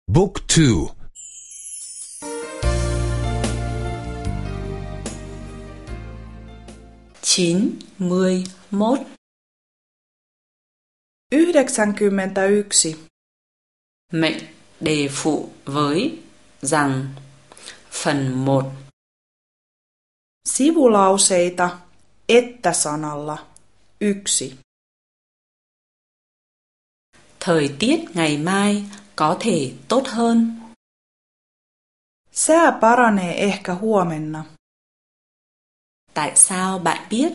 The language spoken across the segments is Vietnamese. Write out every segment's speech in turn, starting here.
Book 2. 91. 91. Mệnh đề phụ với rằng. Phần 1. Sivulauseita että-sanalla 1. Thời tiết ngày mai có thể tốt hơn. Sää paranee ehkä huomenna. Tại sao bạn biết?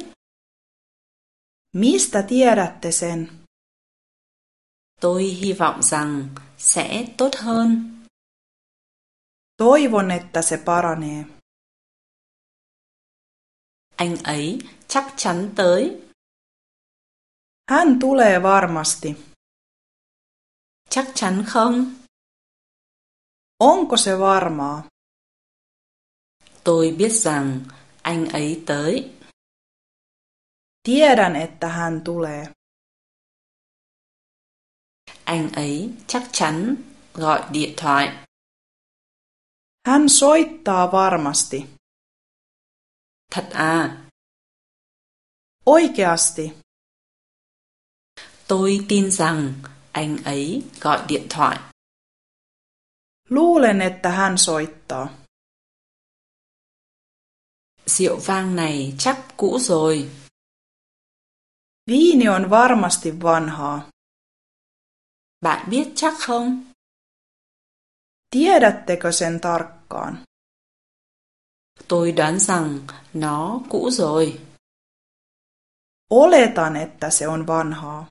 Mistä tiedätte sen? Tôi hy vọng rằng sẽ tốt hơn. Toivon, että se paranee. Anh ấy chắc chắn tới. Hän tulee varmasti. Chắc chắn không? Onko se varmaa? Tôi biết rằng anh ấy tới. Tiedän, että hän tulee. Anh ấy chắc chắn gọi điện thoại. Hän soittaa varmasti. Thật à? Oikeasti. Tôi tin rằng anh ấy gọi điện thoại. Luulen, että hän soittaa. Rượu vang này chắc cũ rồi. Viini on varmasti vanhaa. Bạn biết chắc không? Tiedättekö sen tarkkaan? Tôi đoán rằng nó cũ rồi. Oletan, että se on vanhaa.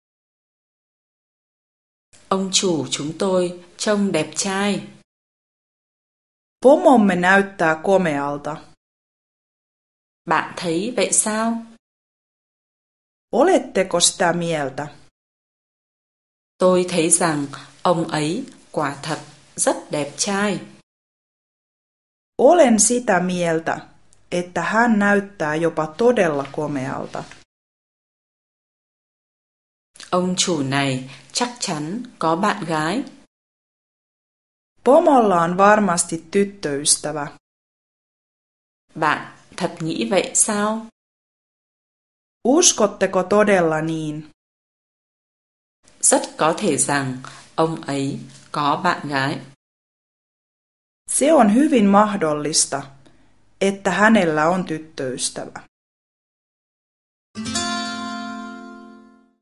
Ông chủ chúng tôi trông đẹp trai. Pomomme näyttää komealta. Bạn thấy vậy sao? Oletteko sitä mieltä? Tôi thấy rằng ông ấy quả thật rất đẹp trai. Olen sitä mieltä, että hän näyttää jopa todella komealta. Ông chủ này chắc chắn có bạn gái. Pomolla on varmasti tyttöystävä. Bạn thật nghĩ vậy sao? Uskotteko todella niin? Rất có thể rằng ông ấy có bạn gái. Se on hyvin mahdollista, että hänellä on tyttöystävä.